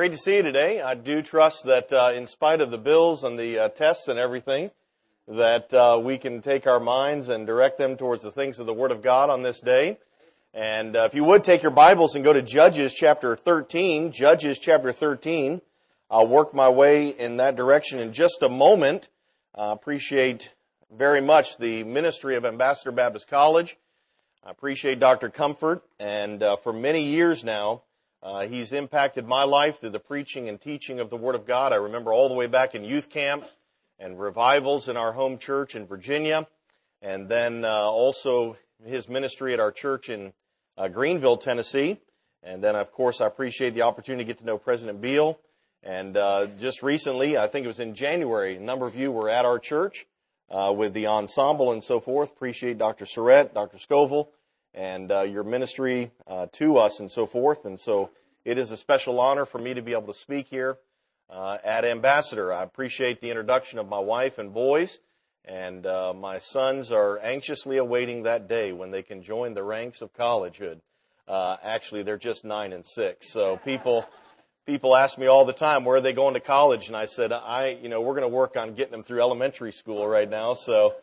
Great to see you today. I do trust that in spite of the bills and the tests and everything, that we can take our minds and direct them towards the things of the Word of God on this day. And if you would take your Bibles and go to Judges chapter 13, Judges chapter 13. I'll work my way in that direction in just a moment. I appreciate very much the ministry of Ambassador Baptist College. I appreciate Dr. Comfort, and for many years now, he's impacted my life through the preaching and teaching of the Word of God. I remember all the way back in youth camp and revivals in our home church in Virginia, and then also his ministry at our church in Greenville, Tennessee. And then, of course, I appreciate the opportunity to get to know President Beal. And just recently, I think it was in January, a number of you were at our church with the ensemble and so forth. Appreciate Dr. Surratt, Dr. Scoville, and your ministry to us and so forth. And so it is a special honor for me to be able to speak here at Ambassador. I appreciate the introduction of my wife and boys, and my sons are anxiously awaiting that day when they can join the ranks of collegehood. Actually, they're just 9 and 6. So people ask me all the time, where are they going to college? And I said, we're going to work on getting them through elementary school right now. So,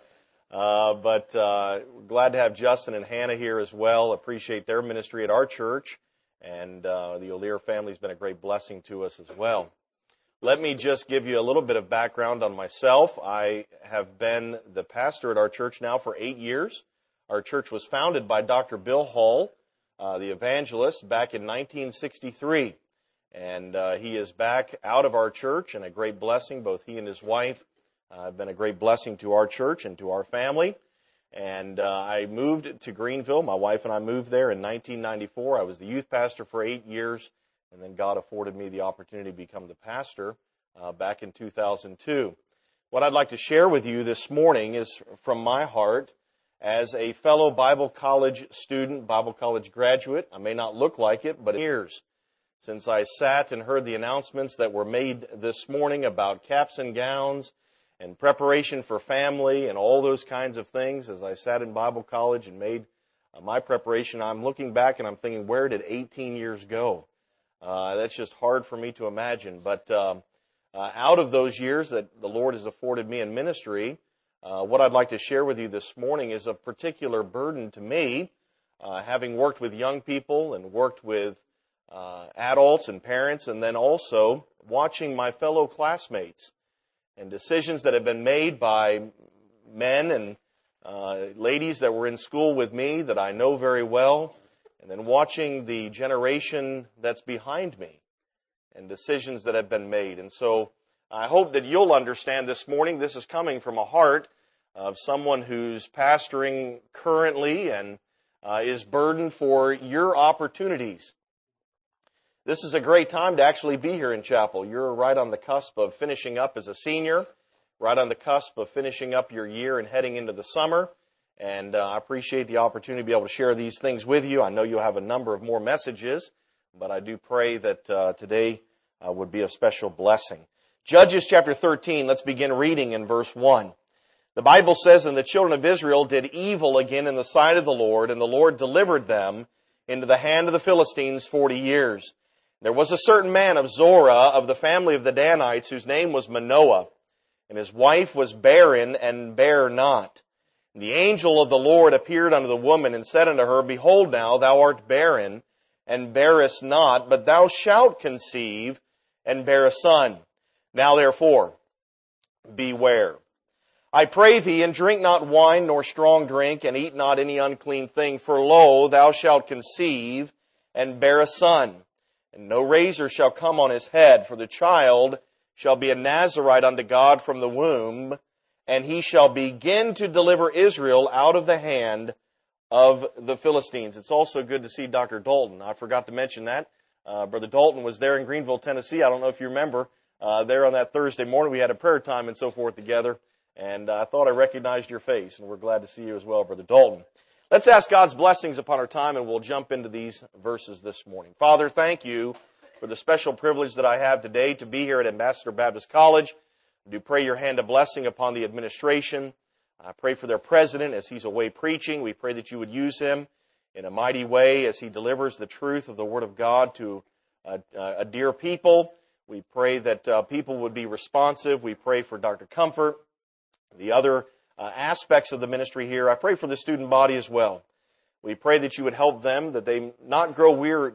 but glad to have Justin and Hannah here as well. Appreciate their ministry at our church. And the O'Lear family has been a great blessing to us as well. Let me just give you a little bit of background on myself. I have been the pastor at our church now for 8 years. Our church was founded by Dr. Bill Hall, the evangelist, back in 1963. And he is back out of our church, and a great blessing. Both he and his wife have been a great blessing to our church and to our family. And I moved to Greenville. My wife and I moved there in 1994. I was the youth pastor for 8 years, and then God afforded me the opportunity to become the pastor back in 2002. What I'd like to share with you this morning is from my heart as a fellow Bible college student, Bible college graduate. I may not look like it, but years since I sat and heard the announcements that were made this morning about caps and gowns and preparation for family and all those kinds of things. As I sat in Bible college and made my preparation, I'm looking back and I'm thinking, where did 18 years go? That's just hard for me to imagine. But out of those years that the Lord has afforded me in ministry, what I'd like to share with you this morning is of particular burden to me, having worked with young people and worked with adults and parents, and then also watching my fellow classmates and decisions that have been made by men and ladies that were in school with me that I know very well, and then watching the generation that's behind me and decisions that have been made. And so I hope that you'll understand this morning, this is coming from a heart of someone who's pastoring currently and is burdened for your opportunities. This is a great time to actually be here in chapel. You're right on the cusp of finishing up as a senior, right on the cusp of finishing up your year and heading into the summer. And I appreciate the opportunity to be able to share these things with you. I know you'll have a number of more messages, but I do pray that today would be a special blessing. Judges chapter 13, let's begin reading in verse 1. The Bible says, "And the children of Israel did evil again in the sight of the Lord, and the Lord delivered them into the hand of the Philistines 40 years. There was a certain man of Zorah of the family of the Danites, whose name was Manoah, and his wife was barren and bare not. And the angel of the Lord appeared unto the woman and said unto her, Behold now, thou art barren, and bearest not, but thou shalt conceive, and bear a son. Now therefore, beware. I pray thee, and drink not wine nor strong drink, and eat not any unclean thing, for lo, thou shalt conceive, and bear a son. And no razor shall come on his head, for the child shall be a Nazarite unto God from the womb, and he shall begin to deliver Israel out of the hand of the Philistines." It's also good to see Dr. Dalton. I forgot to mention that. Brother Dalton was there in Greenville, Tennessee. I don't know if you remember. There on that Thursday morning, we had a prayer time and so forth together, and I thought I recognized your face, and we're glad to see you as well, Brother Dalton. Let's ask God's blessings upon our time, and we'll jump into these verses this morning. Father, thank you for the special privilege that I have today to be here at Ambassador Baptist College. I do pray your hand of blessing upon the administration. I pray for their president as he's away preaching. We pray that you would use him in a mighty way as he delivers the truth of the Word of God to a dear people. We pray that people would be responsive. We pray for Dr. Comfort, the other aspects of the ministry here. I pray for the student body as well. We pray that you would help them, that they would not grow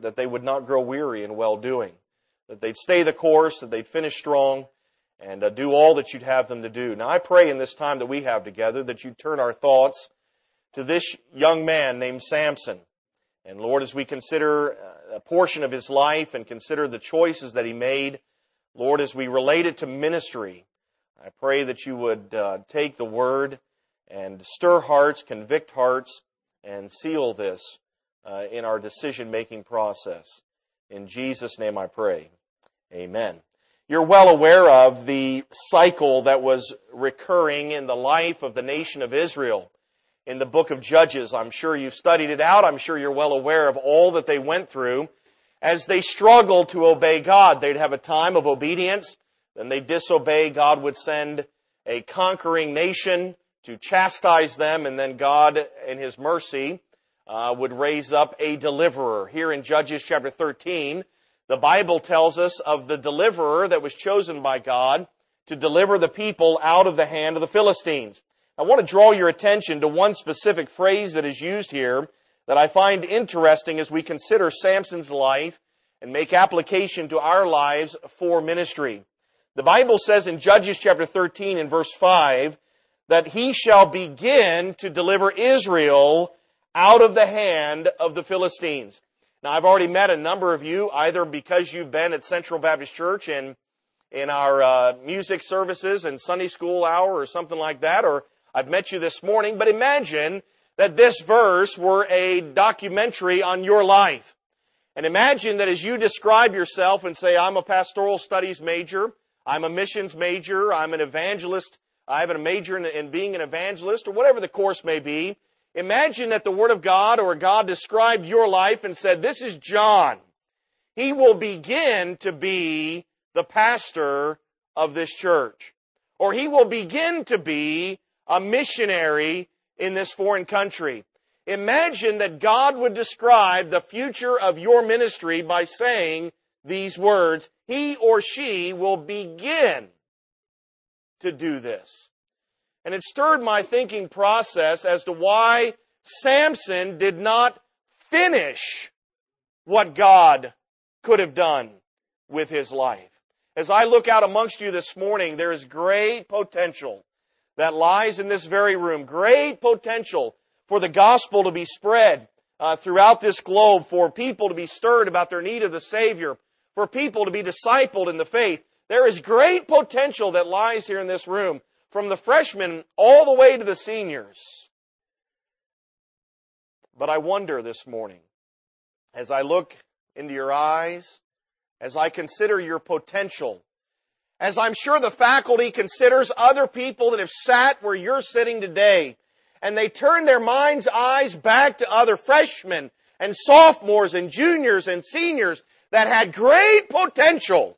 weary in well-doing, that they'd stay the course, that they'd finish strong, and do all that you'd have them to do. Now, I pray in this time that we have together that you'd turn our thoughts to this young man named Samson. And Lord, as we consider a portion of his life and consider the choices that he made, Lord, as we relate it to ministry, I pray that you would take the word and stir hearts, convict hearts, and seal this in our decision-making process. In Jesus' name I pray. Amen. You're well aware of the cycle that was recurring in the life of the nation of Israel in the book of Judges. I'm sure you've studied it out. I'm sure you're well aware of all that they went through as they struggled to obey God. They'd have a time of obedience, then they'd disobey. God would send a conquering nation to chastise them, and then God, in His mercy, would raise up a deliverer. Here in Judges chapter 13, the Bible tells us of the deliverer that was chosen by God to deliver the people out of the hand of the Philistines. I want to draw your attention to one specific phrase that is used here that I find interesting as we consider Samson's life and make application to our lives for ministry. The Bible says in Judges chapter 13 and verse 5 that he shall begin to deliver Israel out of the hand of the Philistines. Now, I've already met a number of you, either because you've been at Central Baptist Church in our music services and Sunday school hour or something like that, or I've met you this morning. But imagine that this verse were a documentary on your life. And imagine that as you describe yourself and say, I'm a pastoral studies major, I'm a missions major, I'm an evangelist, I have a major in being an evangelist, or whatever the course may be. Imagine that the Word of God or God described your life and said, this is John. He will begin to be the pastor of this church. Or he will begin to be a missionary in this foreign country. Imagine that God would describe the future of your ministry by saying these words, he or she will begin to do this. And it stirred my thinking process as to why Samson did not finish what God could have done with his life. As I look out amongst you this morning, there is great potential that lies in this very room. Great potential for the gospel to be spread throughout this globe, for people to be stirred about their need of the Savior, for people to be discipled in the faith. There is great potential that lies here in this room, from the freshmen all the way to the seniors. But I wonder this morning, as I look into your eyes, as I consider your potential, as I'm sure the faculty considers other people that have sat where you're sitting today, and they turn their mind's eyes back to other freshmen and sophomores and juniors and seniors that had great potential.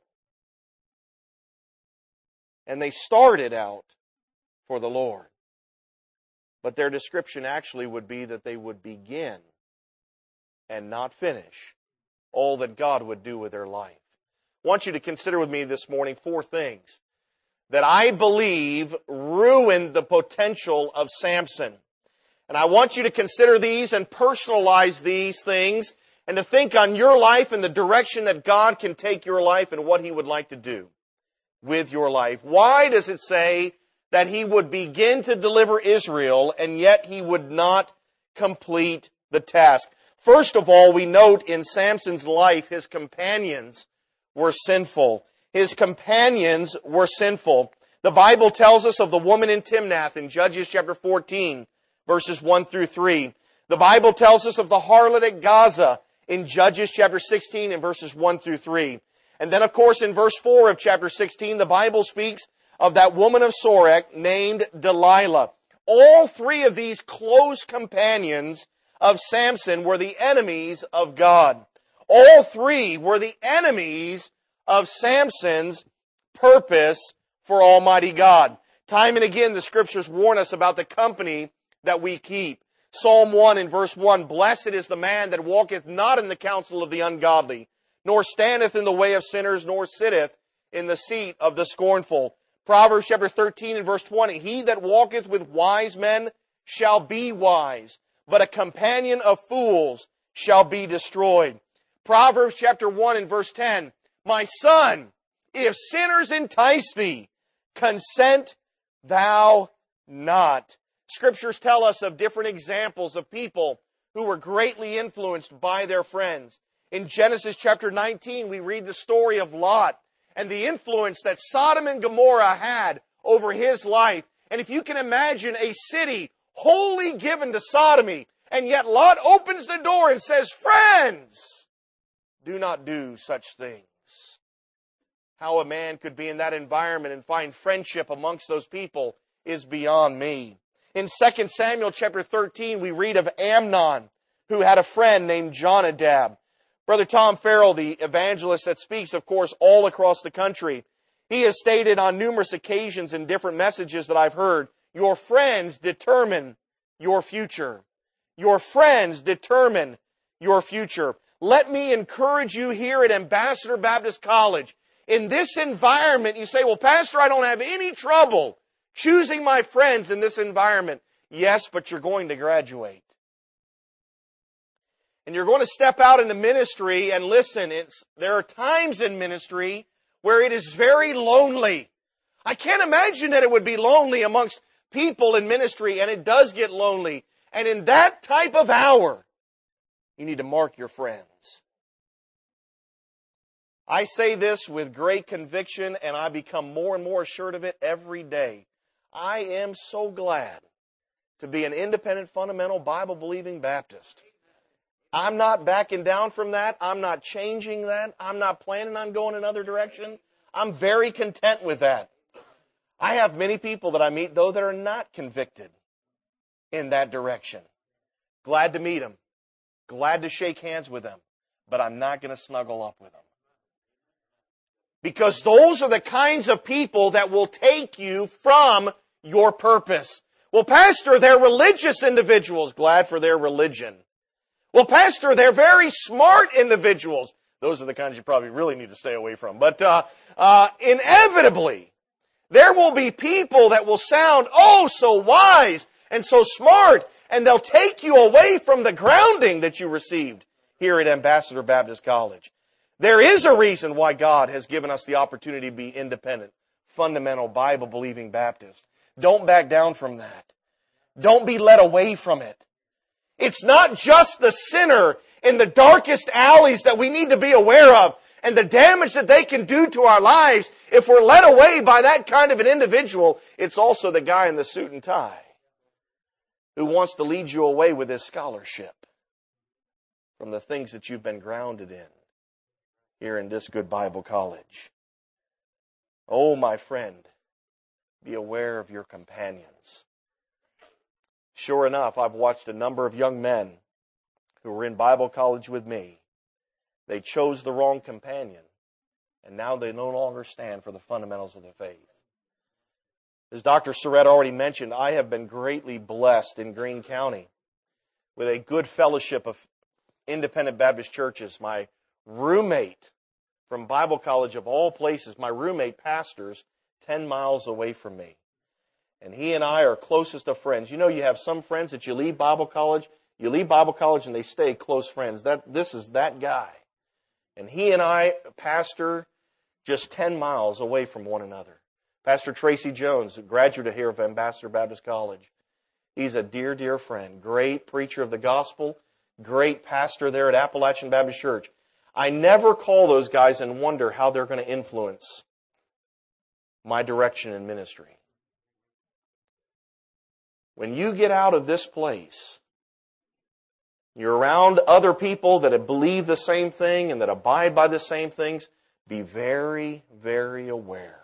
And they started out for the Lord. But their description actually would be that they would begin and not finish all that God would do with their life. I want you to consider with me this morning 4 things that I believe ruined the potential of Samson. And I want you to consider these and personalize these things and to think on your life and the direction that God can take your life and what He would like to do with your life. Why does it say that he would begin to deliver Israel and yet he would not complete the task? First of all, we note in Samson's life, his companions were sinful. His companions were sinful. The Bible tells us of the woman in Timnath in Judges chapter 14, verses 1 through 3. The Bible tells us of the harlot at Gaza in Judges chapter 16 and verses 1 through 3. And then, of course, in verse 4 of chapter 16, the Bible speaks of that woman of Sorek named Delilah. All 3 of these close companions of Samson were the enemies of God. All 3 were the enemies of Samson's purpose for Almighty God. Time and again, the Scriptures warn us about the company that we keep. Psalm 1 in verse 1, blessed is the man that walketh not in the counsel of the ungodly, nor standeth in the way of sinners, nor sitteth in the seat of the scornful. Proverbs chapter 13 and verse 20, he that walketh with wise men shall be wise, but a companion of fools shall be destroyed. Proverbs chapter 1 and verse 10, my son, if sinners entice thee, consent thou not. Scriptures tell us of different examples of people who were greatly influenced by their friends. In Genesis chapter 19, we read the story of Lot and the influence that Sodom and Gomorrah had over his life. And if you can imagine a city wholly given to sodomy, and yet Lot opens the door and says, friends, do not do such things. How a man could be in that environment and find friendship amongst those people is beyond me. In 2 Samuel chapter 13, we read of Amnon, who had a friend named Jonadab. Brother Tom Farrell, the evangelist that speaks, of course, all across the country, he has stated on numerous occasions in different messages that I've heard, your friends determine your future. Your friends determine your future. Let me encourage you here at Ambassador Baptist College. In this environment, you say, well, Pastor, I don't have any trouble choosing my friends in this environment. Yes, but you're going to graduate. And you're going to step out into ministry, and listen, there are times in ministry where it is very lonely. I can't imagine that it would be lonely amongst people in ministry, and it does get lonely. And in that type of hour, you need to mark your friends. I say this with great conviction, and I become more and more assured of it every day. I am so glad to be an independent, fundamental, Bible-believing Baptist. I'm not backing down from that. I'm not changing that. I'm not planning on going another direction. I'm very content with that. I have many people that I meet, though, that are not convicted in that direction. Glad to meet them. Glad to shake hands with them. But I'm not going to snuggle up with them. Because those are the kinds of people that will take you from your purpose. Well, Pastor, they're religious individuals. Glad for their religion. Well, Pastor, they're very smart individuals. Those are the kinds you probably really need to stay away from. But inevitably, there will be people that will sound oh so wise and so smart, and they'll take you away from the grounding that you received here at Ambassador Baptist College. There is a reason why God has given us the opportunity to be independent, fundamental, Bible-believing Baptist. Don't back down from that. Don't be led away from it. It's not just the sinner in the darkest alleys that we need to be aware of and the damage that they can do to our lives if we're led away by that kind of an individual. It's also the guy in the suit and tie who wants to lead you away with his scholarship from the things that you've been grounded in here in this good Bible college. Oh, my friend, be aware of your companions. Sure enough, I've watched a number of young men who were in Bible college with me. They chose the wrong companion, and now they no longer stand for the fundamentals of the faith. As Dr. Surratt already mentioned, I have been greatly blessed in Greene County with a good fellowship of independent Baptist churches. My roommate from Bible college of all places, my roommate pastors 10 miles away from me. And he and I are closest of friends. You know, you have some friends that you leave Bible college and they stay close friends. This is that guy. And he and I pastor just 10 miles away from one another. Pastor Tracy Jones, a graduate here of Ambassador Baptist College. He's a dear, dear friend. Great preacher of the gospel. Great pastor there at Appalachian Baptist Church. I never call those guys and wonder how they're going to influence my direction in ministry. When you get out of this place, you're around other people that believe the same thing and that abide by the same things, be very, very aware.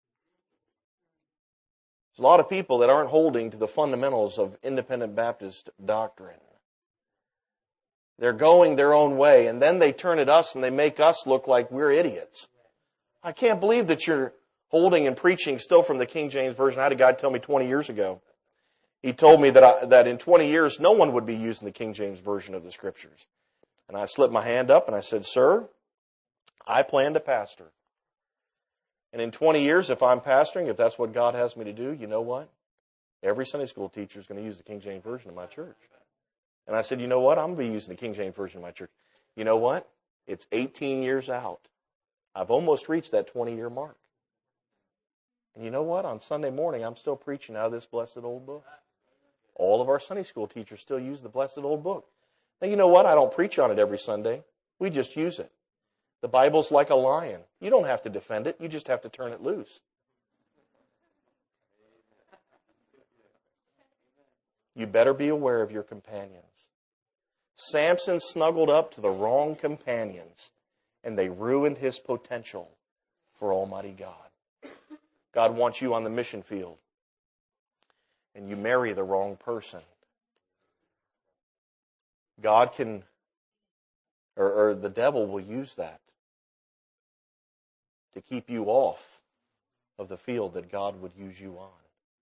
There's a lot of people that aren't holding to the fundamentals of independent Baptist doctrine. They're going their own way, and then they turn at us and they make us look like we're idiots. I can't believe that you're holding and preaching still from the King James Version. I had a guy tell me 20 years ago. He told me that in 20 years, no one would be using the King James Version of the Scriptures. And I slipped my hand up and I said, sir, I plan to pastor. And in 20 years, if I'm pastoring, if that's what God has me to do, you know what? Every Sunday school teacher is going to use the King James Version in my church. And I said, you know what? I'm going to be using the King James Version in my church. You know what? It's 18 years out. I've almost reached that 20-year mark. And you know what? On Sunday morning, I'm still preaching out of this blessed old book. All of our Sunday school teachers still use the blessed old book. Now, you know what? I don't preach on it every Sunday. We just use it. The Bible's like a lion. You don't have to defend it. You just have to turn it loose. You better be aware of your companions. Samson snuggled up to the wrong companions, and they ruined his potential for Almighty God. God wants you on the mission field, and you marry the wrong person. God can, or the devil will use that to keep you off of the field that God would use you on.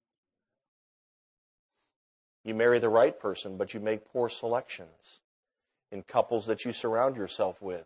You marry the right person, but you make poor selections in couples that you surround yourself with.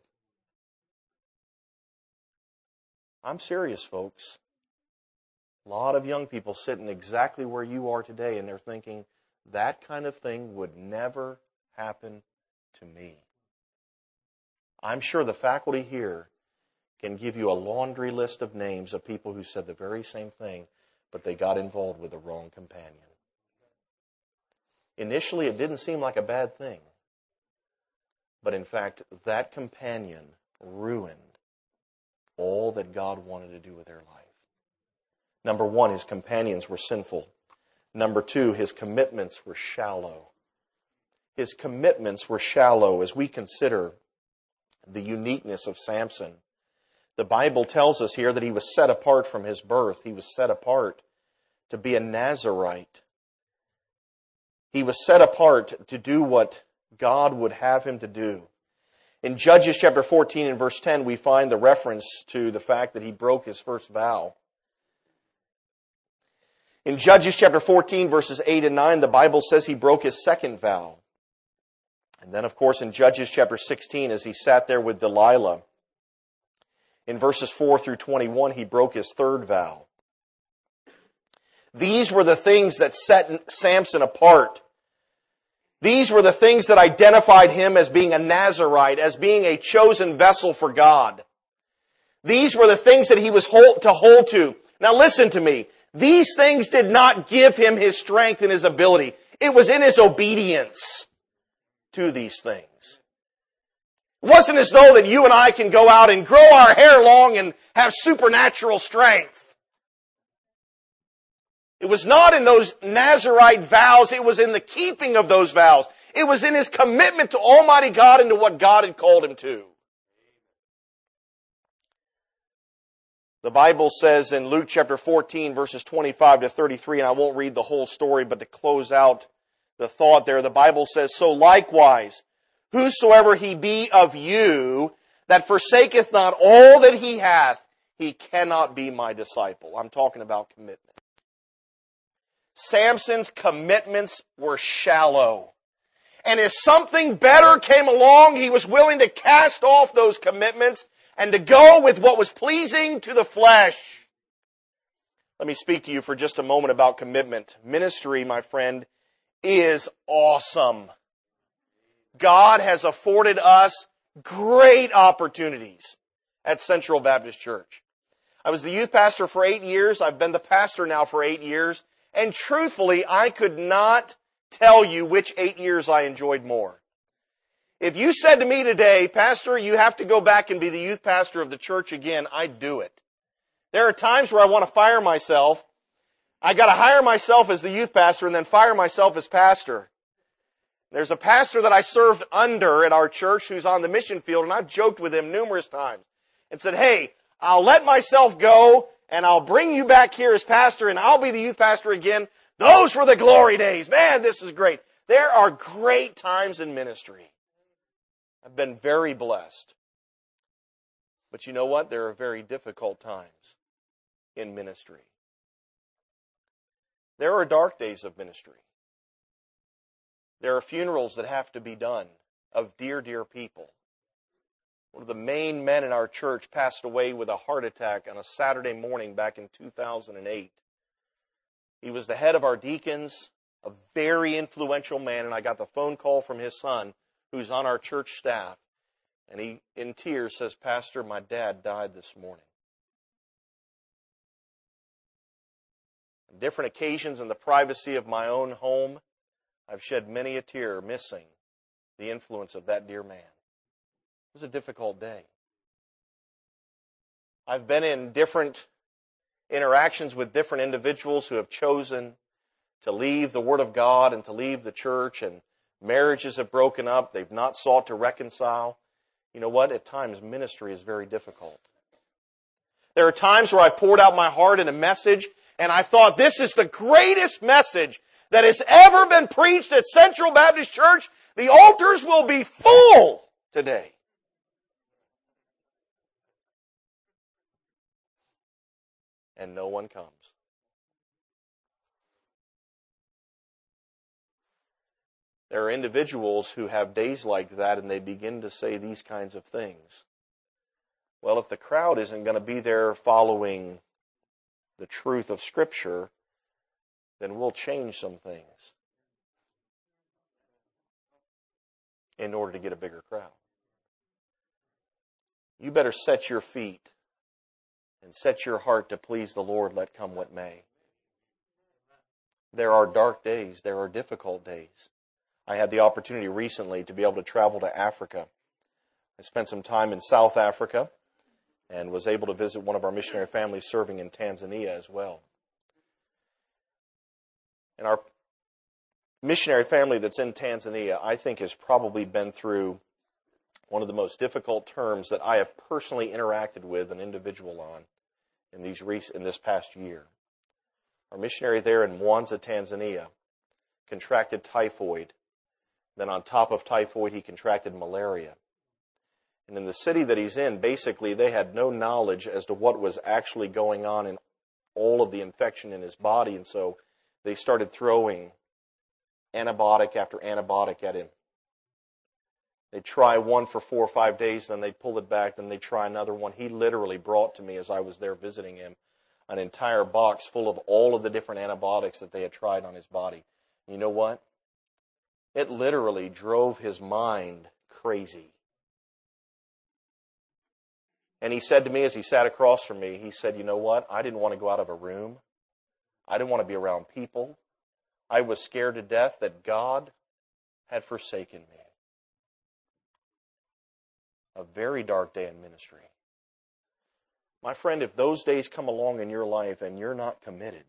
I'm serious, folks. A lot of young people sitting exactly where you are today, and they're thinking, that kind of thing would never happen to me. I'm sure the faculty here can give you a laundry list of names of people who said the very same thing, but they got involved with the wrong companion. Initially, it didn't seem like a bad thing. But in fact, that companion ruined all that God wanted to do with their life. Number one, his companions were sinful. Number two, his commitments were shallow. His commitments were shallow as we consider the uniqueness of Samson. The Bible tells us here that he was set apart from his birth. He was set apart to be a Nazirite. He was set apart to do what God would have him to do. In Judges chapter 14 and verse 10, we find the reference to the fact that he broke his first vow. In Judges chapter 14, verses 8 and 9, the Bible says he broke his second vow. And then, of course, in Judges chapter 16, as he sat there with Delilah, in verses 4 through 21, he broke his third vow. These were the things that set Samson apart. These were the things that identified him as being a Nazirite, as being a chosen vessel for God. These were the things that he was to hold to. Now listen to me. These things did not give him his strength and his ability. It was in his obedience to these things. It wasn't as though that you and I can go out and grow our hair long and have supernatural strength. It was not in those Nazirite vows. It was in the keeping of those vows. It was in his commitment to Almighty God and to what God had called him to. The Bible says in Luke chapter 14, verses 25 to 33, and I won't read the whole story, but to close out the thought there, the Bible says, so likewise, whosoever he be of you that forsaketh not all that he hath, he cannot be my disciple. I'm talking about commitment. Samson's commitments were shallow. And if something better came along, he was willing to cast off those commitments and to go with what was pleasing to the flesh. Let me speak to you for just a moment about commitment. Ministry, my friend, is awesome. God has afforded us great opportunities at Central Baptist Church. I was the youth pastor for 8 years. I've been the pastor now for 8 years. And truthfully, I could not tell you which 8 years I enjoyed more. If you said to me today, Pastor, you have to go back and be the youth pastor of the church again, I'd do it. There are times where I want to fire myself. I got to hire myself as the youth pastor and then fire myself as pastor. There's a pastor that I served under at our church who's on the mission field, and I've joked with him numerous times and said, hey, I'll let myself go and I'll bring you back here as pastor and I'll be the youth pastor again. Those were the glory days. Man, this is great. There are great times in ministry. I've been very blessed. But you know what? There are very difficult times in ministry. There are dark days of ministry. There are funerals that have to be done of dear, dear people. One of the main men in our church passed away with a heart attack on a Saturday morning back in 2008. He was the head of our deacons, a very influential man, and I got the phone call from his son, who's on our church staff. And he, in tears, says, "Pastor, my dad died this morning." On different occasions in the privacy of my own home, I've shed many a tear missing the influence of that dear man. It was a difficult day. I've been in different interactions with different individuals who have chosen to leave the Word of God and to leave the church, and marriages have broken up. They've not sought to reconcile. You know what? At times, ministry is very difficult. There are times where I poured out my heart in a message, and I thought, this is the greatest message that has ever been preached at Central Baptist Church. The altars will be full today. And no one comes. There are individuals who have days like that, and they begin to say these kinds of things. Well, if the crowd isn't going to be there following the truth of Scripture, then we'll change some things in order to get a bigger crowd. You better set your feet and set your heart to please the Lord, let come what may. There are dark days. There are difficult days. I had the opportunity recently to be able to travel to Africa. I spent some time in South Africa and was able to visit one of our missionary families serving in Tanzania as well. And our missionary family that's in Tanzania, I think, has probably been through one of the most difficult terms that I have personally interacted with an individual on in this past year. Our missionary there in Mwanza, Tanzania, contracted typhoid. Then on top of typhoid, he contracted malaria. And in the city that he's in, basically, they had no knowledge as to what was actually going on in all of the infection in his body. And so they started throwing antibiotic after antibiotic at him. They'd try one for 4 or 5 days, then they'd pull it back, then they'd try another one. He literally brought to me, as I was there visiting him, an entire box full of all of the different antibiotics that they had tried on his body. You know what? It literally drove his mind crazy. And he said to me as he sat across from me, he said, "You know what? I didn't want to go out of a room. I didn't want to be around people. I was scared to death that God had forsaken me." A very dark day in ministry. My friend, if those days come along in your life and you're not committed,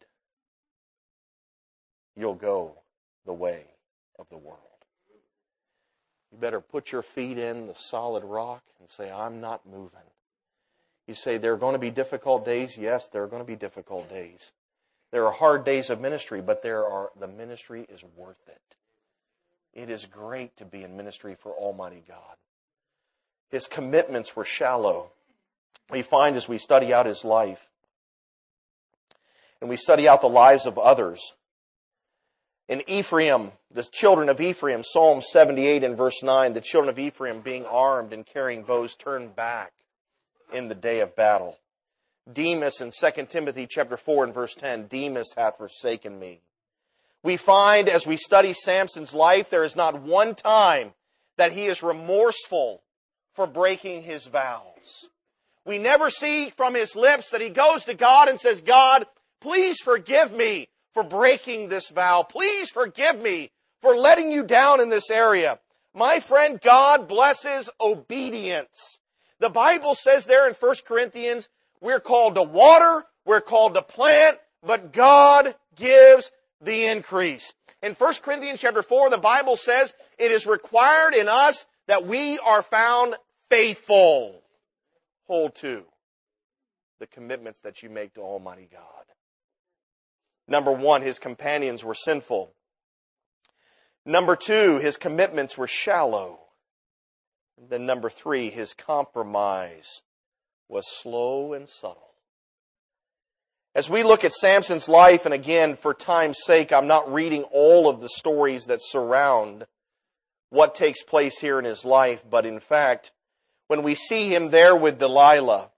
you'll go the way of the world. You better put your feet in the solid rock and say, "I'm not moving." You say, there are going to be difficult days. Yes, there are going to be difficult days. There are hard days of ministry, but the ministry is worth it. It is great to be in ministry for Almighty God. His commitments were shallow. We find as we study out his life, and we study out the lives of others. In Ephraim, the children of Ephraim, Psalm 78 and verse 9, the children of Ephraim being armed and carrying bows turned back in the day of battle. Demas in 2 Timothy chapter 4 and verse 10, Demas hath forsaken me. We find as we study Samson's life, there is not one time that he is remorseful for breaking his vows. We never see from his lips that he goes to God and says, "God, please forgive me for breaking this vow. Please forgive me for letting you down in this area." My friend, God blesses obedience. The Bible says there in 1 Corinthians, we're called to water, we're called to plant, but God gives the increase. In 1 Corinthians chapter 4, the Bible says it is required in us that we are found faithful. Hold to the commitments that you make to Almighty God. Number one, his companions were sinful. Number two, his commitments were shallow. And then number three, his compromise was slow and subtle. As we look at Samson's life, and again, for time's sake, I'm not reading all of the stories that surround what takes place here in his life, but in fact, when we see him there with Delilah.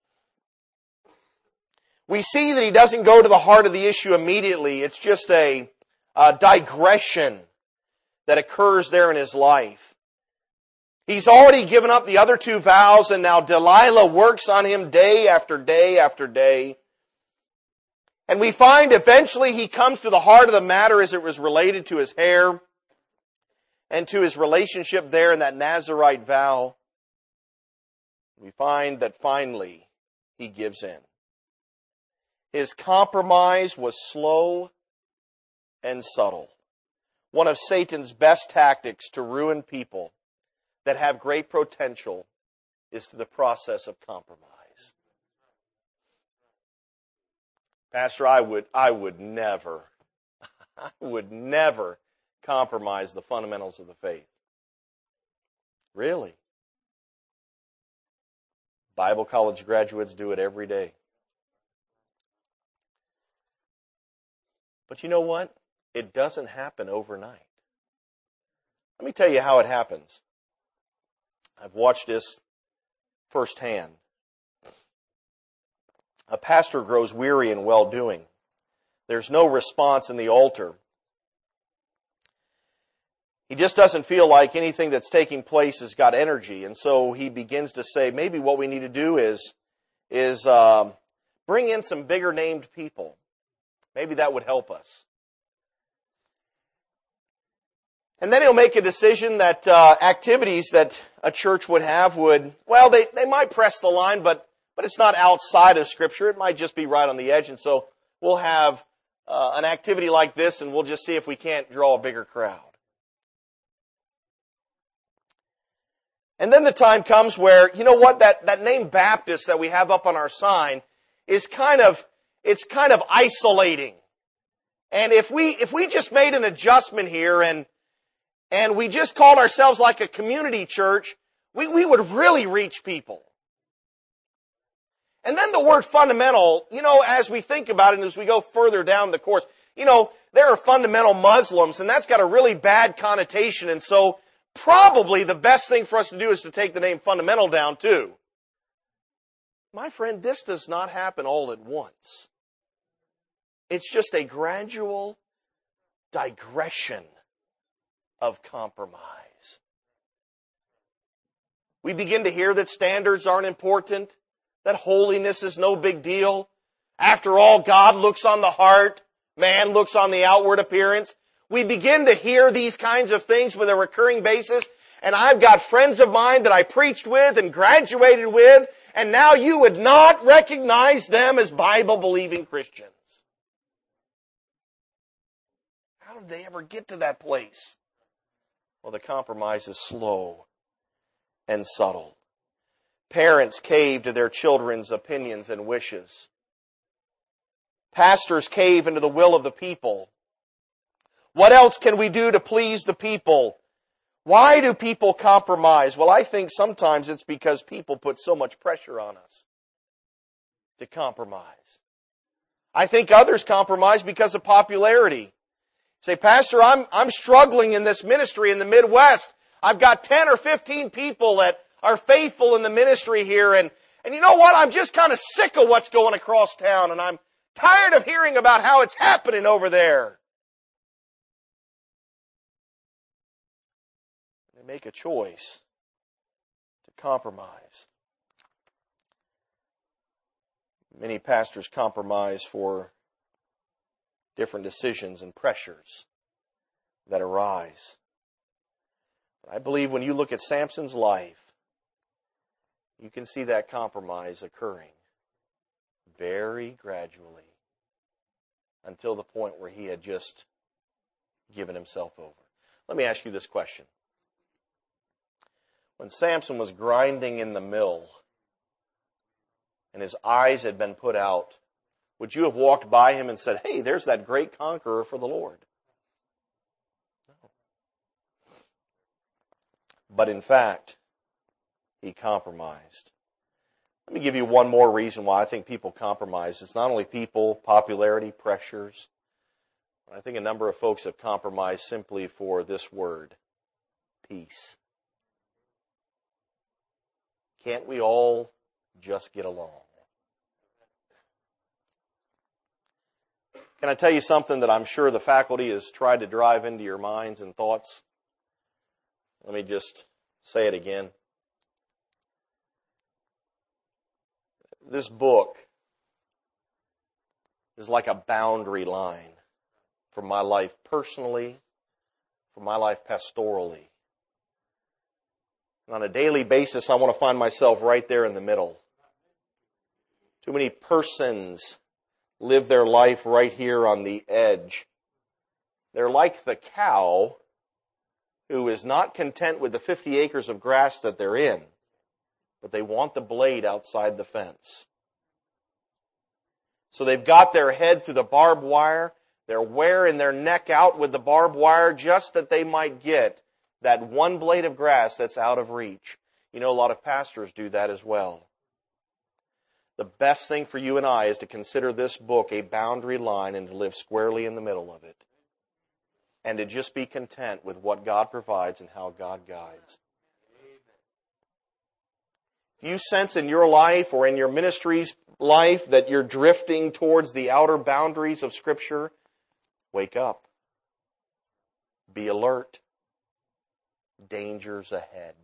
We see that he doesn't go to the heart of the issue immediately. It's just a digression that occurs there in his life. He's already given up the other two vows, and now Delilah works on him day after day after day. And we find eventually he comes to the heart of the matter as it was related to his hair and to his relationship there in that Nazirite vow. We find that finally he gives in. His compromise was slow and subtle. One of Satan's best tactics to ruin people that have great potential is through the process of compromise. Pastor, I would never compromise the fundamentals of the faith. Really? Bible college graduates do it every day. But you know what? It doesn't happen overnight. Let me tell you how it happens. I've watched this firsthand. A pastor grows weary in well-doing. There's no response in the altar. He just doesn't feel like anything that's taking place has got energy. And so he begins to say, maybe what we need to do is bring in some bigger named people. Maybe that would help us. And then he'll make a decision that activities that a church would have they might press the line, but it's not outside of Scripture. It might just be right on the edge. And so we'll have an activity like this, and we'll just see if we can't draw a bigger crowd. And then the time comes where, you know what, that name Baptist that we have up on our sign is kind of isolating. And if we just made an adjustment here and we just called ourselves like a community church, we would really reach people. And then the word fundamental, as we think about it and as we go further down the course, there are fundamental Muslims, and that's got a really bad connotation. And so probably the best thing for us to do is to take the name fundamental down too. My friend, this does not happen all at once. It's just a gradual digression of compromise. We begin to hear that standards aren't important, that holiness is no big deal. After all, God looks on the heart, man looks on the outward appearance. We begin to hear these kinds of things with a recurring basis, and I've got friends of mine that I preached with and graduated with, and now you would not recognize them as Bible-believing Christians. How did they ever get to that place? Well, the compromise is slow and subtle. Parents cave to their children's opinions and wishes. Pastors cave into the will of the people. What else can we do to please the people? Why do people compromise? Well, I think sometimes it's because people put so much pressure on us to compromise. I think others compromise because of popularity. Say, Pastor, I'm struggling in this ministry in the Midwest. I've got 10 or 15 people that are faithful in the ministry here, and you know what? I'm just kind of sick of what's going across town, and I'm tired of hearing about how it's happening over there. They make a choice to compromise. Many pastors compromise for different decisions and pressures that arise. I believe when you look at Samson's life, you can see that compromise occurring very gradually until the point where he had just given himself over. Let me ask you this question. When Samson was grinding in the mill and his eyes had been put out, would you have walked by him and said, hey, there's that great conqueror for the Lord? No. But in fact, he compromised. Let me give you one more reason why I think people compromise. It's not only people, popularity, pressures. I think a number of folks have compromised simply for this word, peace. Can't we all just get along? Can I tell you something that I'm sure the faculty has tried to drive into your minds and thoughts? Let me just say it again. This book is like a boundary line for my life personally, for my life pastorally. And on a daily basis, I want to find myself right there in the middle. Too many persons live their life right here on the edge. They're like the cow who is not content with the 50 acres of grass that they're in, but they want the blade outside the fence. So they've got their head through the barbed wire. They're wearing their neck out with the barbed wire just that they might get that one blade of grass that's out of reach. You know, a lot of pastors do that as well. The best thing for you and I is to consider this book a boundary line and to live squarely in the middle of it. And to just be content with what God provides and how God guides. If you sense in your life or in your ministry's life that you're drifting towards the outer boundaries of Scripture, wake up. Be alert. Dangers ahead.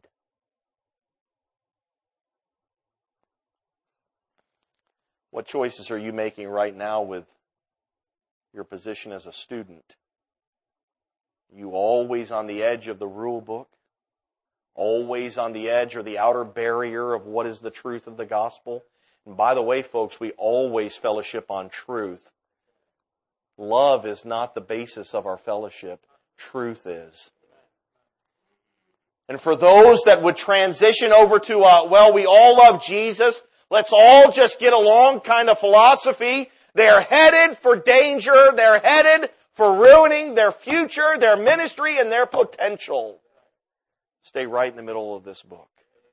What choices are you making right now with your position as a student? Are you always on the edge of the rule book? Always on the edge or the outer barrier of what is the truth of the gospel? And by the way, folks, we always fellowship on truth. Love is not the basis of our fellowship. Truth is. And for those that would transition over to, we all love Jesus, let's all just get along kind of philosophy, they're headed for danger, they're headed for ruining their future, their ministry, and their potential. Stay right in the middle of this book.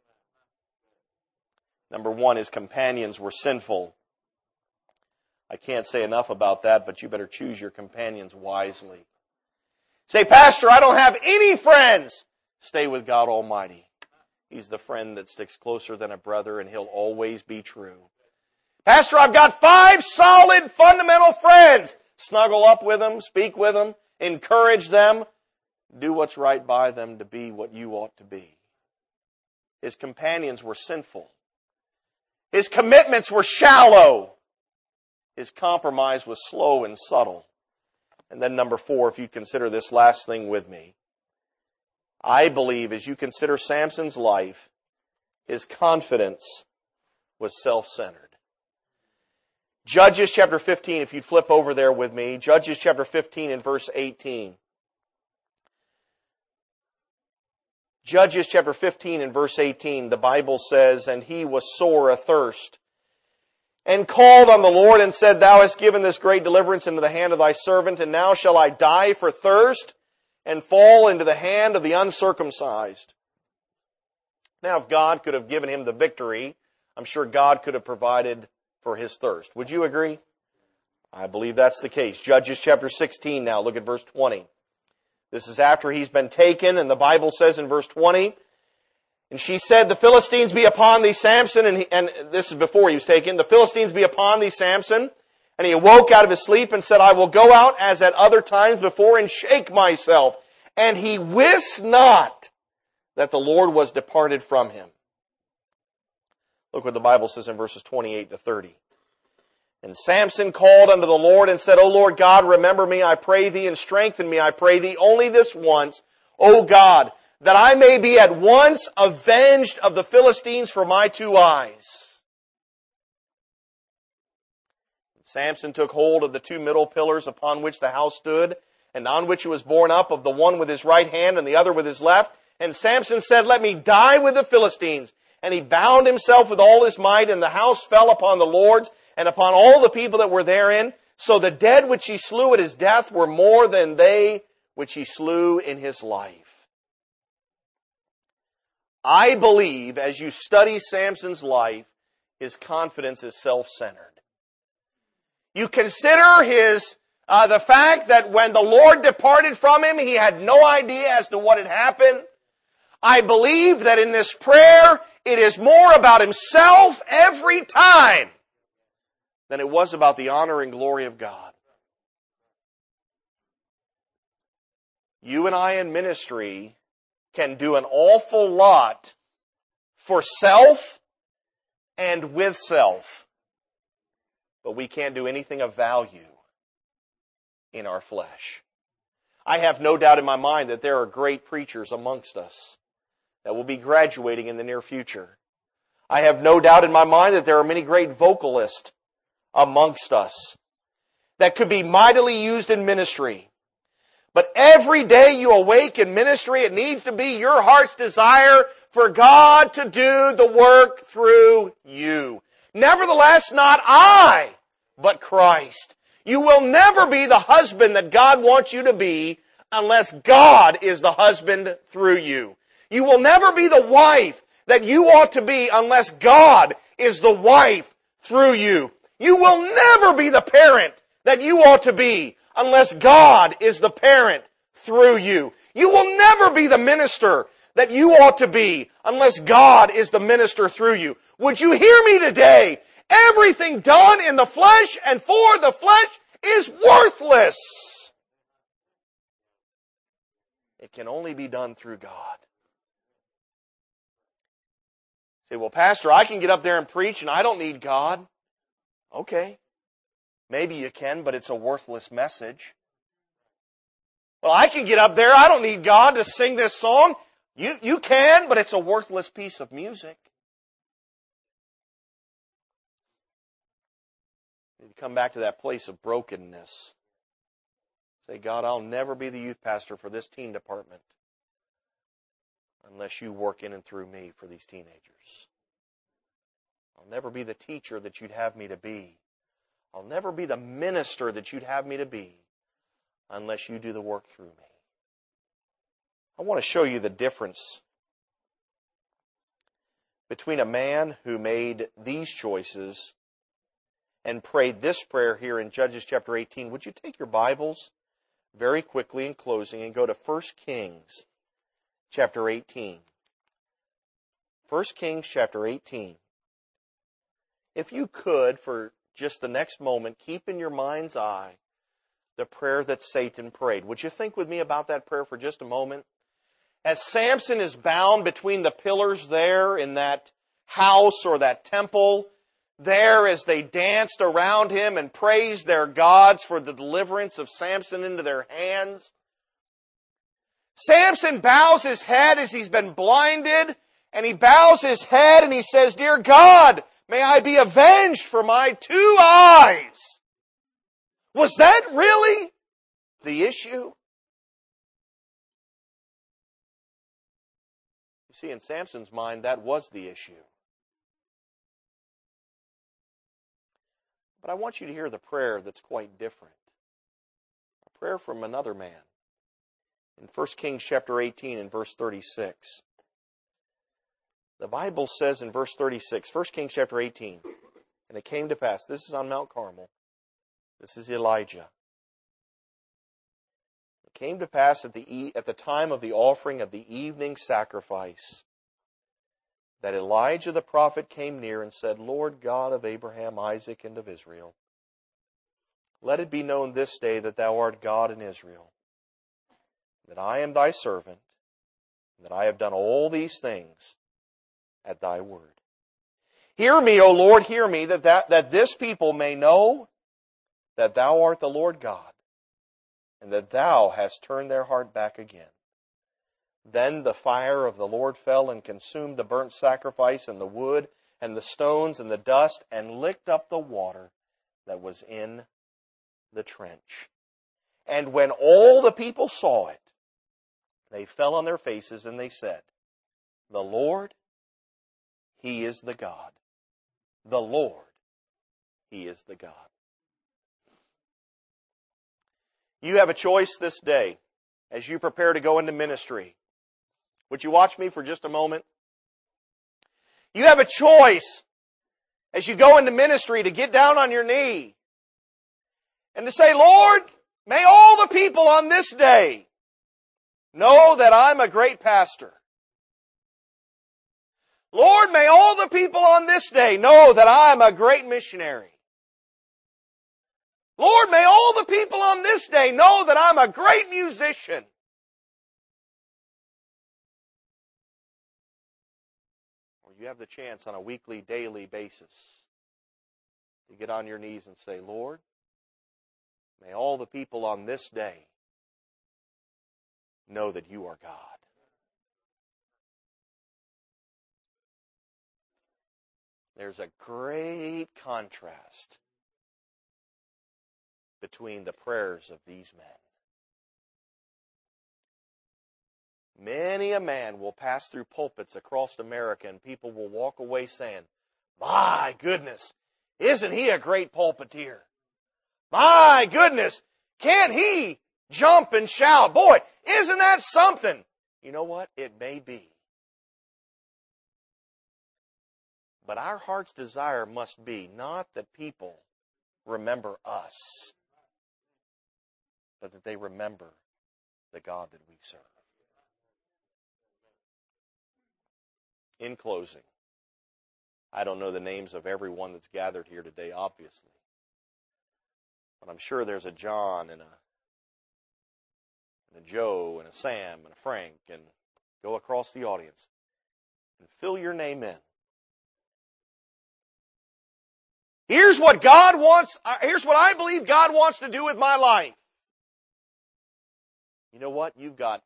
Number one, his companions were sinful. I can't say enough about that, but you better choose your companions wisely. Say, Pastor, I don't have any friends. Stay with God Almighty. He's the friend that sticks closer than a brother, and He'll always be true. Pastor, I've got 5 solid, fundamental friends. Snuggle up with them, speak with them, encourage them, do what's right by them to be what you ought to be. His companions were sinful. His commitments were shallow. His compromise was slow and subtle. And then number 4, if you consider this last thing with me, I believe as you consider Samson's life, his confidence was self-centered. Judges chapter 15, if you'd flip over there with me, Judges chapter 15 and verse 18. Judges chapter 15 and verse 18, the Bible says, "And he was sore athirst, and called on the Lord and said, Thou hast given this great deliverance into the hand of thy servant, and now shall I die for thirst and fall into the hand of the uncircumcised." Now, if God could have given him the victory, I'm sure God could have provided for his thirst. Would you agree? I believe that's the case. Judges chapter 16 now, look at verse 20. This is after he's been taken, and the Bible says in verse 20, "And she said, The Philistines be upon thee, Samson," and this is before he was taken, "The Philistines be upon thee, Samson. And he awoke out of his sleep and said, I will go out as at other times before and shake myself. And he wist not that the Lord was departed from him." Look what the Bible says in verses 28 to 30. "And Samson called unto the Lord and said, O Lord God, remember me, I pray thee, and strengthen me, I pray thee, only this once, O God, that I may be at once avenged of the Philistines for my 2 eyes. And Samson took hold of the 2 middle pillars upon which the house stood, and on which it was borne up, of the one with his right hand and the other with his left. And Samson said, Let me die with the Philistines. And he bound himself with all his might, and the house fell upon the lords and upon all the people that were therein. So the dead which he slew at his death were more than they which he slew in his life." I believe as you study Samson's life, his confidence is self-centered. You consider his the fact that when the Lord departed from him, he had no idea as to what had happened. I believe that in this prayer, it is more about himself every time than it was about the honor and glory of God. You and I in ministry can do an awful lot for self and with self, but we can't do anything of value in our flesh. I have no doubt in my mind that there are great preachers amongst us that will be graduating in the near future. I have no doubt in my mind that there are many great vocalists amongst us that could be mightily used in ministry. But every day you awake in ministry, it needs to be your heart's desire for God to do the work through you. Nevertheless, not I, but Christ. You will never be the husband that God wants you to be unless God is the husband through you. You will never be the wife that you ought to be unless God is the wife through you. You will never be the parent that you ought to be unless God is the parent through you. You will never be the minister that you ought to be unless God is the minister through you. Would you hear me today? Everything done in the flesh and for the flesh is worthless. It can only be done through God. Say, well, Pastor, I can get up there and preach and I don't need God. Okay. Maybe you can, but it's a worthless message. Well, I can get up there. I don't need God to sing this song. You can, but it's a worthless piece of music. You come back to that place of brokenness. Say, God, I'll never be the youth pastor for this teen department unless you work in and through me for these teenagers. I'll never be the teacher that you'd have me to be. I'll never be the minister that you'd have me to be unless you do the work through me. I want to show you the difference between a man who made these choices and prayed this prayer here in Judges chapter 18. Would you take your Bibles very quickly in closing and go to 1 Kings chapter 18. 1 Kings chapter 18. If you could, for just the next moment, keep in your mind's eye the prayer that Satan prayed. Would you think with me about that prayer for just a moment? As Samson is bound between the pillars there in that house or that temple, there as they danced around him and praised their gods for the deliverance of Samson into their hands, Samson bows his head as he's been blinded, and he bows his head and he says, "Dear God, may I be avenged for my 2 eyes." Was that really the issue? You see, in Samson's mind, that was the issue. But I want you to hear the prayer that's quite different. A prayer from another man. In 1 Kings chapter 18 and verse 36. The Bible says in verse 36, 1 Kings chapter 18, and it came to pass, this is on Mount Carmel, this is Elijah. It came to pass at the time of the offering of the evening sacrifice that Elijah the prophet came near and said, "Lord God of Abraham, Isaac, and of Israel, let it be known this day that thou art God in Israel, that I am thy servant, and that I have done all these things at thy word. Hear me, O Lord, hear me, that this people may know that thou art the Lord God, and that thou hast turned their heart back again." Then the fire of the Lord fell and consumed the burnt sacrifice and the wood and the stones and the dust and licked up the water that was in the trench. And when all the people saw it, they fell on their faces and they said, "The Lord, He is the God. The Lord, He is the God." You have a choice this day as you prepare to go into ministry. Would you watch me for just a moment? You have a choice as you go into ministry to get down on your knee and to say, "Lord, may all the people on this day know that I'm a great pastor. Lord, may all the people on this day know that I am a great missionary. Lord, may all the people on this day know that I'm a great musician. Or you have the chance on a weekly, daily basis to get on your knees and say, Lord, may all the people on this day know that you are God. There's a great contrast between the prayers of these men. Many a man will pass through pulpits across America and people will walk away saying, my goodness, isn't he a great pulpiteer? My goodness, can't he jump and shout? Boy, isn't that something? You know what? It may be. But our heart's desire must be not that people remember us, but that they remember the God that we serve. In closing, I don't know the names of everyone that's gathered here today, obviously. But I'm sure there's a John and a Joe and a Sam and a Frank, and go across the audience and fill your name in. Here's what God wants, here's what I believe God wants to do with my life. You know what? You've got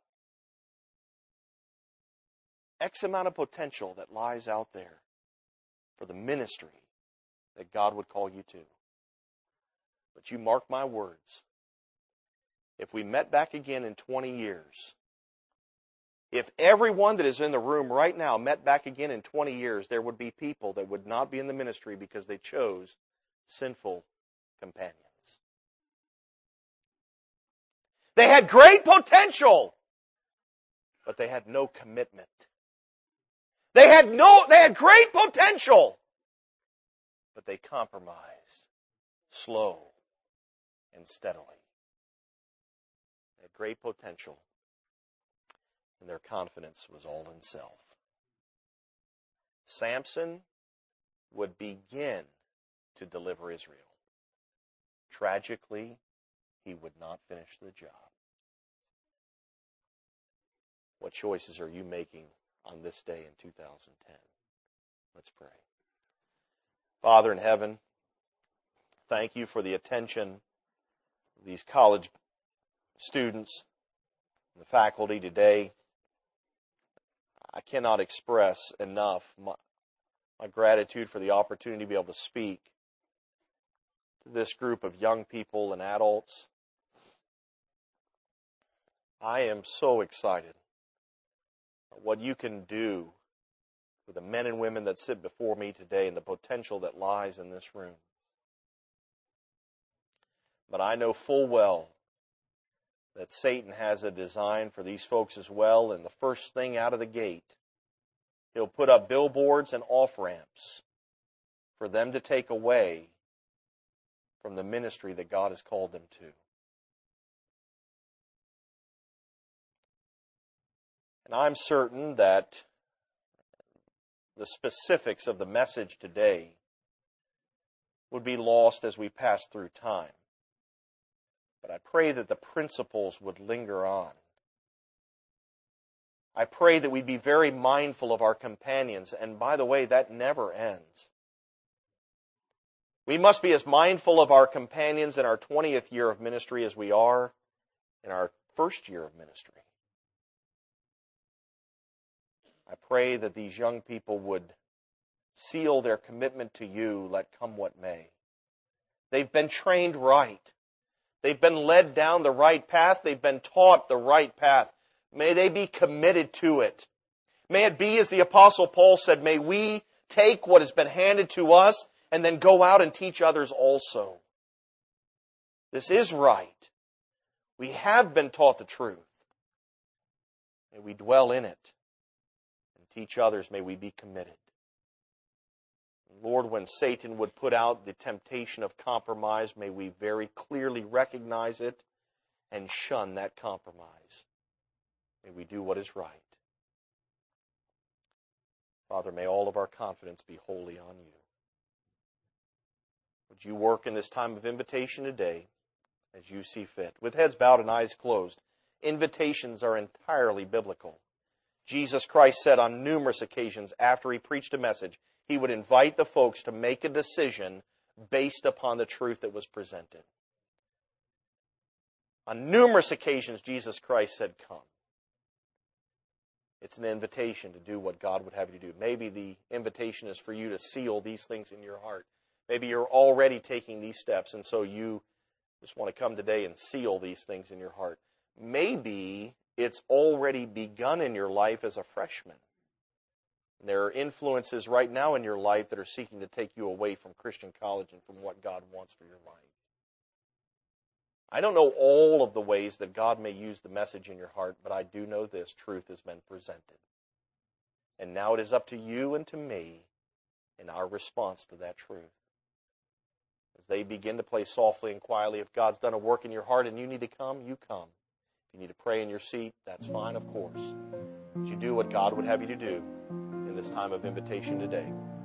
X amount of potential that lies out there for the ministry that God would call you to. But you mark my words. If we met back again in 20 years, if everyone that is in the room right now met back again in 20 years, there would be people that would not be in the ministry because they chose sinful companions. They had great potential, but they had no commitment. They had great potential, but they compromised slow and steadily. They had great potential, and their confidence was all in self. Samson would begin to deliver Israel. Tragically, he would not finish the job. What choices are you making on this day in 2010? Let's pray. Father in heaven, thank you for the attention of these college students and the faculty today. I cannot express enough my gratitude for the opportunity to be able to speak to this group of young people and adults. I am so excited about what you can do with the men and women that sit before me today and the potential that lies in this room. But I know full well that Satan has a design for these folks as well, and the first thing out of the gate, he'll put up billboards and off-ramps for them to take away from the ministry that God has called them to. And I'm certain that the specifics of the message today would be lost as we pass through time. But I pray that the principles would linger on. I pray that we'd be very mindful of our companions. And by the way, that never ends. We must be as mindful of our companions in our 20th year of ministry as we are in our first year of ministry. I pray that these young people would seal their commitment to you, let come what may. They've been trained right. They've been led down the right path. They've been taught the right path. May they be committed to it. May it be, as the Apostle Paul said, may we take what has been handed to us and then go out and teach others also. This is right. We have been taught the truth. May we dwell in it and teach others. May we be committed. Lord, when Satan would put out the temptation of compromise, may we very clearly recognize it and shun that compromise. May we do what is right. Father, may all of our confidence be wholly on you. Would you work in this time of invitation today as you see fit? With heads bowed and eyes closed, invitations are entirely biblical. Jesus Christ said on numerous occasions after he preached a message, he would invite the folks to make a decision based upon the truth that was presented. On numerous occasions, Jesus Christ said, come. It's an invitation to do what God would have you do. Maybe the invitation is for you to seal these things in your heart. Maybe you're already taking these steps, and so you just want to come today and seal these things in your heart. Maybe it's already begun in your life as a freshman. There are influences right now in your life that are seeking to take you away from Christian college and from what God wants for your life. I don't know all of the ways that God may use the message in your heart, but I do know this: truth has been presented. And now it is up to you and to me in our response to that truth. As they begin to play softly and quietly, if God's done a work in your heart and you need to come, you come. If you need to pray in your seat, that's fine, of course. But you do what God would have you to do in this time of invitation today.